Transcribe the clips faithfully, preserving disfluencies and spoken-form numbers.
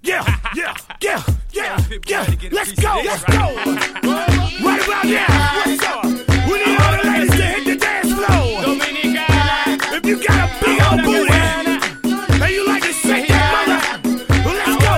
Yeah, yeah, yeah, yeah, yeah. Let's go, let's go. Right about now, what's up? We need all the ladies to hit the dance floor. Dominicana. If you got a big old booty and you like to shake that mother, well, let's go.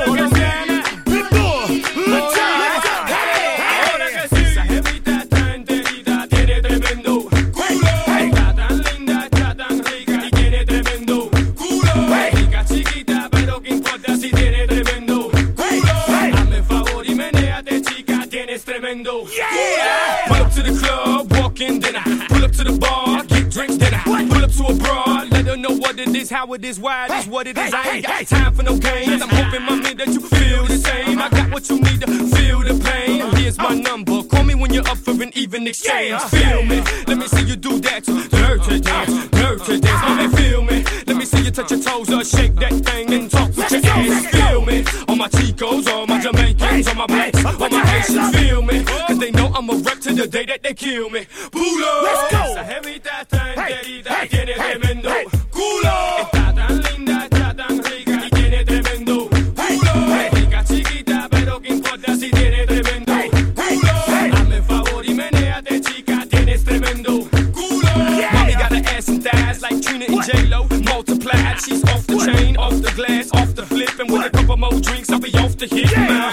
Pitbull, let's go, let's go. Hey, ahora que sí, esa jevita está enterita, tiene tremendo culo. Está tan linda, está tan rica y tiene tremendo culo. Rica chiquita, pero qué importa si tiene tremendo culo. Hazme favor y menéate, chica, tienes tremendo culo. Pull up to the club, walk in, then I pull up to the bar, get drinks, then I pull up to a broad, let her know what it is, how it is, why it is, what it is. I ain't got time for no games. I'm hoping, mommy, that you feel the same. I got what you need to feel the pain. Here's my number. Call me when you're up for an even exchange. Feel me? Let me see you do that. Dirty dance, dirty dance. Mommy, feel me? Let me see you touch your toes or shake that thing and talk with your ass. Feel me? All my Chicos, all my Jamaicans, all my blacks, all my Haitians. Feel me? Cause they know I'm a wreck to the day that they kill me. Pulo. Let's go. Esa jevita está enterita, tiene tremendo culo. Está tan linda, está tan rica y tiene tremendo culo. Rica chiquita, pero qué importa si tiene tremendo culo. Hazme favor y menéate, chica, tienes tremendo culo. Mommy got her ass and thighs like Trina and J-Lo multiplied. She's off the chain, off the glass, off the flip, and with a couple more drinks, I'll be off the hit.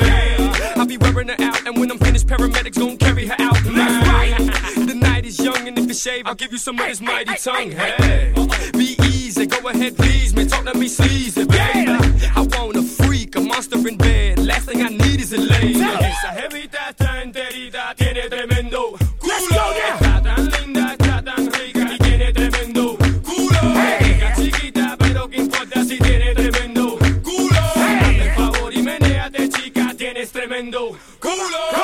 I'll be wearing her out, and when I'm finished, paramedics gon' carry her out. That's right. The night is young, and if you shave, I'll give you some of this mighty tongue. Hey, be easy, go ahead, please me, talk to me sleazy, baby. I want a freak, a monster in bed. Last thing I need is a lady. Esa jevita está enterita, tiene tremendo culo. Está tan linda, está tan rica y tiene tremendo culo. Rica chiquita, pero qué importa si tiene tremendo culo. Hazme favor y menéate, chica, tienes tremendo culo.